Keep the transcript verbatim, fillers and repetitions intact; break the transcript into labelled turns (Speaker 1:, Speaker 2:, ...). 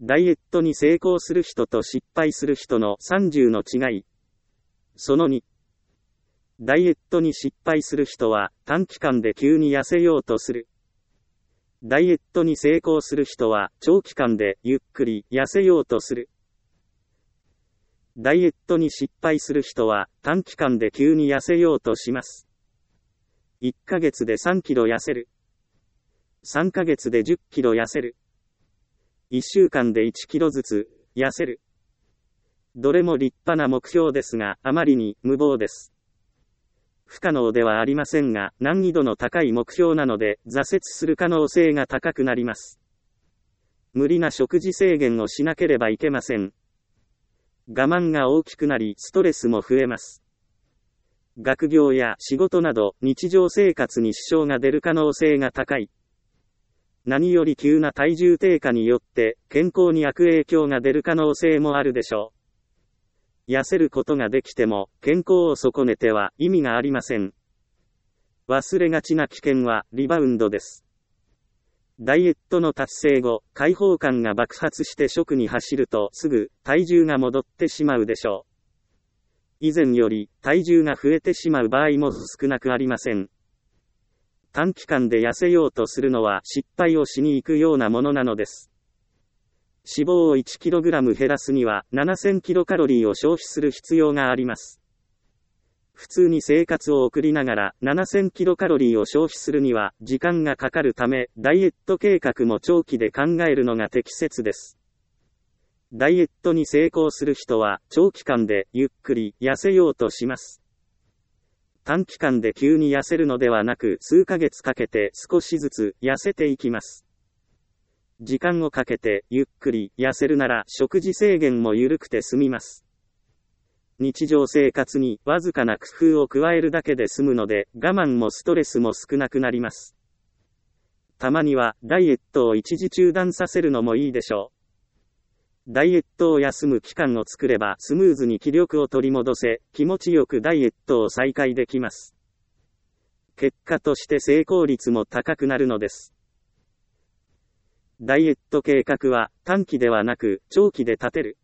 Speaker 1: ダイエットに成功する人と失敗する人のさんじゅうの違い。そのに。ダイエットに失敗する人は短期間で急に痩せようとする。ダイエットに成功する人は長期間でゆっくり痩せようとする。ダイエットに失敗する人は短期間で急に痩せようとします。いっかげつでさんキロ痩せる。さんかげつでじゅっキロ痩せる。いっしゅうかんでいちキロずつ痩せる。どれも立派な目標ですが、あまりに無謀です。不可能ではありませんが、難易度の高い目標なので、挫折する可能性が高くなります。無理な食事制限をしなければいけません。我慢が大きくなり、ストレスも増えます。学業や仕事など、日常生活に支障が出る可能性が高い。何より急な体重低下によって、健康に悪影響が出る可能性もあるでしょう。痩せることができても、健康を損ねては意味がありません。忘れがちな危険はリバウンドです。ダイエットの達成後、解放感が爆発して食に走るとすぐ体重が戻ってしまうでしょう。以前より体重が増えてしまう場合も少なくありません。短期間で痩せようとするのは失敗をしに行くようなものなのです。脂肪を いちキログラム 減らすにはななせんキロカロリーを消費する必要があります。普通に生活を送りながらななせんキロカロリーを消費するには時間がかかるため、ダイエット計画も長期で考えるのが適切です。ダイエットに成功する人は長期間でゆっくり痩せようとします。短期間で急に痩せるのではなく、数ヶ月かけて少しずつ痩せていきます。時間をかけてゆっくり痩せるなら食事制限も緩くて済みます。日常生活にわずかな工夫を加えるだけで済むので、我慢もストレスも少なくなります。たまにはダイエットを一時中断させるのもいいでしょう。ダイエットを休む期間を作ればスムーズに気力を取り戻せ、気持ちよくダイエットを再開できます。結果として成功率も高くなるのです。ダイエット計画は短期ではなく長期で立てる。